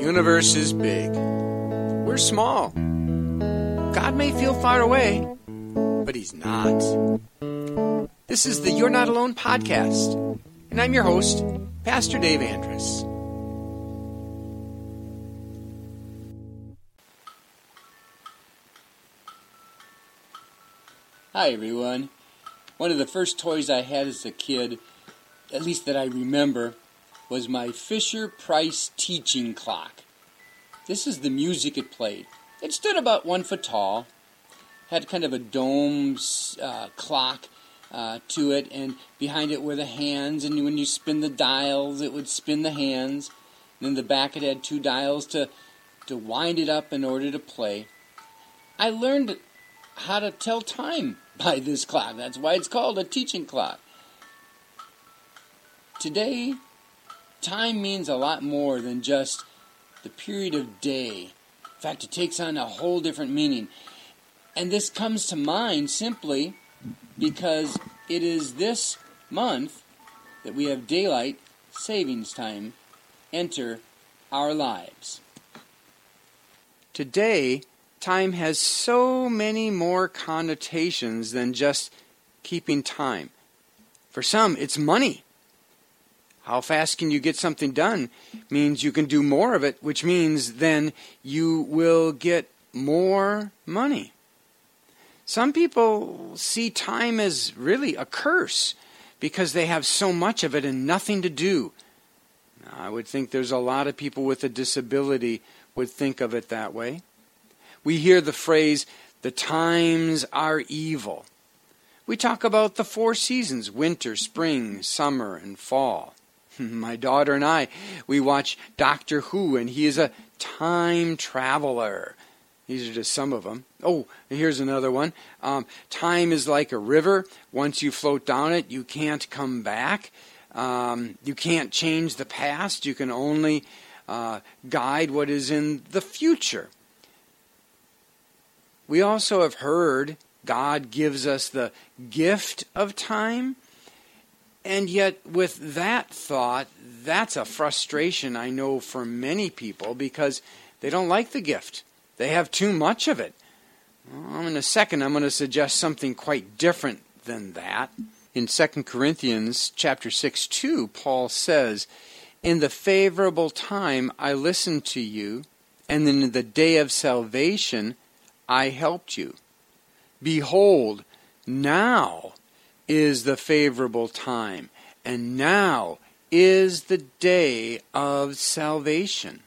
universe is big. We're small. God may feel far away, but He's not. This is the You're Not Alone podcast, and I'm your host, Pastor Dave Andrus. Hi, everyone. One of the first toys I had as a kid, at least that I remember, was my Fisher-Price teaching clock. This is the music it played. It stood about 1 foot tall, had kind of a dome clock to it, and behind it were the hands, and when you spin the dials, it would spin the hands. And in the back it had 2 dials to wind it up in order to play. I learned how to tell time by this clock. That's why it's called a teaching clock. Today, time means a lot more than just the period of day. In fact, it takes on a whole different meaning. And this comes to mind simply because it is this month that we have daylight savings time enter our lives. Today, time has so many more connotations than just keeping time. For some, it's money. How fast can you get something done means you can do more of it, which means then you will get more money. Some people see time as really a curse because they have so much of it and nothing to do. I would think there's a lot of people with a disability would think of it that way. We hear the phrase, the times are evil. We talk about the 4 seasons, winter, spring, summer, and fall. My daughter and I, we watch Doctor Who, and he is a time traveler. These are just some of them. Oh, here's another one. Time is like a river. Once you float down it, you can't come back. You can't change the past. You can only guide what is in the future. We also have heard God gives us the gift of time. And yet, with that thought, that's a frustration, I know, for many people because they don't like the gift. They have too much of it. Well, in a second, I'm going to suggest something quite different than that. In 2 Corinthians chapter 6:2, Paul says, "In the favorable time I listened to you, and in the day of salvation I helped you. Behold, now is the favorable time, and now is the day of salvation."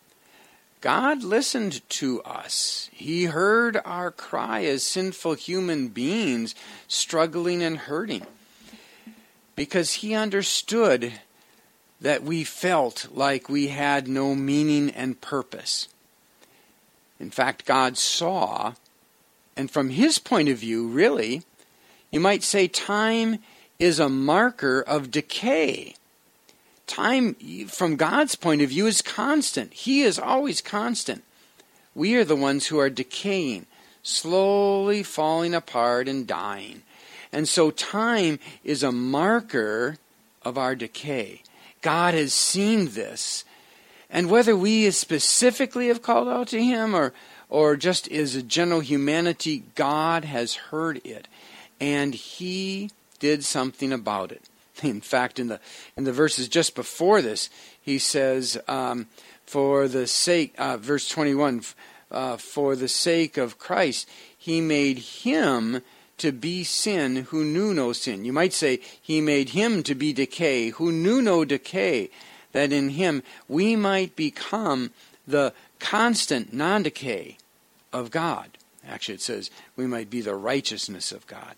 God listened to us. He heard our cry as sinful human beings struggling and hurting, because He understood that we felt like we had no meaning and purpose. In fact, God saw, and from His point of view, really, you might say time is a marker of decay. Time, from God's point of view, is constant. He is always constant. We are the ones who are decaying, slowly falling apart and dying. And so time is a marker of our decay. God has seen this. And whether we specifically have called out to Him or just as a general humanity, God has heard it. And He did something about it. In fact, in the verses just before this, He says, for the sake, verse 21, for the sake of Christ, He made Him to be sin who knew no sin. You might say, He made Him to be decay who knew no decay, that in Him we might become the constant non-decay of God. Actually, it says we might be the righteousness of God.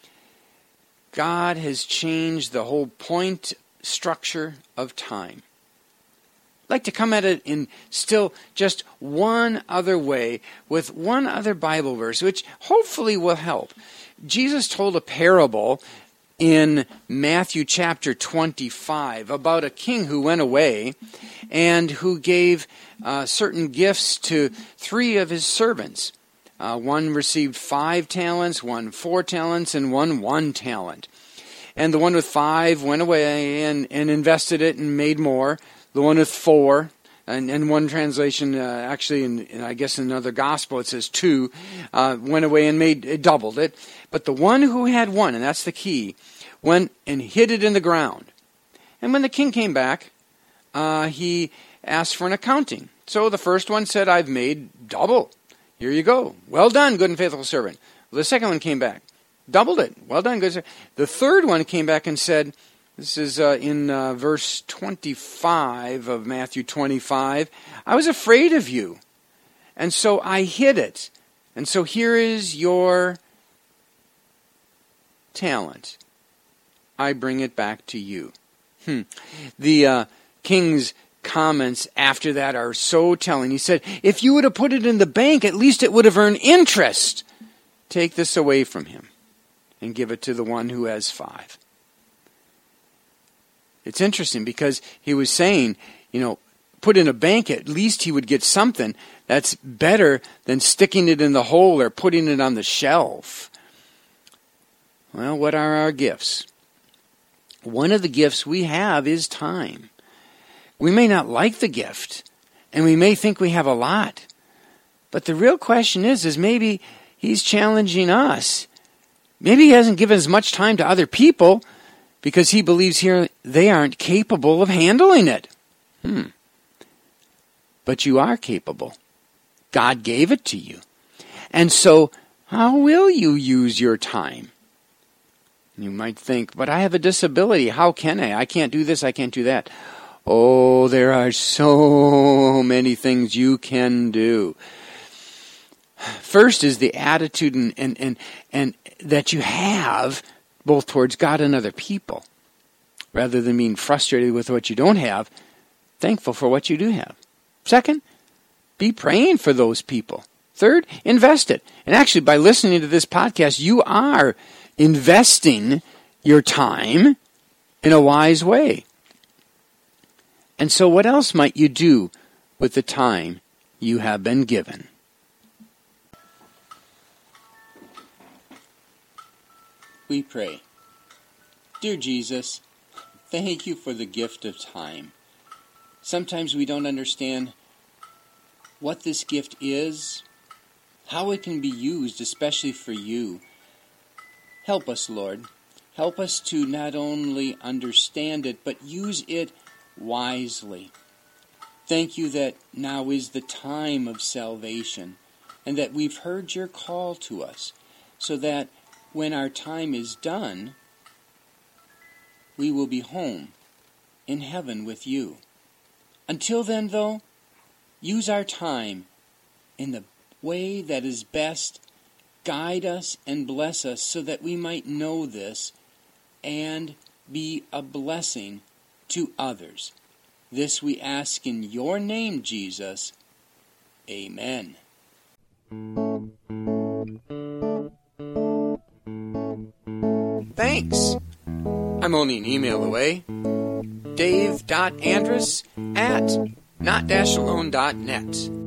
God has changed the whole point structure of time. I'd like to come at it in still just one other way with one other Bible verse, which hopefully will help. Jesus told a parable in Matthew chapter 25 about a king who went away and who gave certain gifts to 3 of his servants. One received 5 talents, one 4 talents, and one 1 talent. And the one with 5 went away and invested it and made more. The one with 4 And one translation, actually, in I guess in another gospel, it says 2, went away and doubled it. But the one who had 1, and that's the key, went and hid it in the ground. And when the king came back, he asked for an accounting. So the first one said, I've made double. Here you go. Well done, good and faithful servant. Well, the second one came back. Doubled it. Well done, good servant. The third one came back and said, this is in verse 25 of Matthew 25, I was afraid of you, and so I hid it. And so here is your talent. I bring it back to you. The king's comments after that are so telling. He said, if you would have put it in the bank, at least it would have earned interest. Take this away from him and give it to the one who has 5. It's interesting because he was saying, put in a bank, at least he would get something. That's better than sticking it in the hole or putting it on the shelf. Well, what are our gifts? One of the gifts we have is time. We may not like the gift, and we may think we have a lot. But the real question is maybe he's challenging us. Maybe he hasn't given as much time to other people because he believes here they aren't capable of handling it. But you are capable. God gave it to you. And so, how will you use your time? You might think, but I have a disability. How can I? I can't do this, I can't do that. Oh, there are so many things you can do. First is the attitude and that you have both towards God and other people. Rather than being frustrated with what you don't have, thankful for what you do have. Second, be praying for those people. Third, invest it. And actually, by listening to this podcast, you are investing your time in a wise way. And so what else might you do with the time you have been given? We pray. Dear Jesus, thank you for the gift of time. Sometimes we don't understand what this gift is, how it can be used, especially for you. Help us, Lord. Help us to not only understand it, but use it wisely. Thank you that now is the time of salvation, and that we've heard your call to us, so that when our time is done, we will be home in heaven with you. Until then, though, use our time in the way that is best. Guide us and bless us so that we might know this and be a blessing to others. This we ask in your name, Jesus. Amen. Thanks. I'm only an email away. Dave.Andrus@not-alone.net.